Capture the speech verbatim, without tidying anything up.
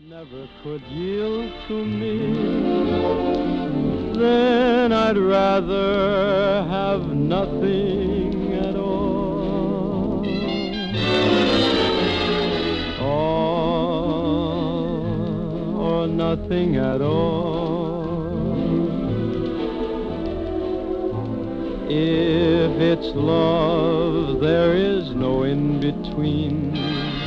never could yield to me, then I'd rather have nothing at all. Or, or nothing at all. If it's love, there is no in-between.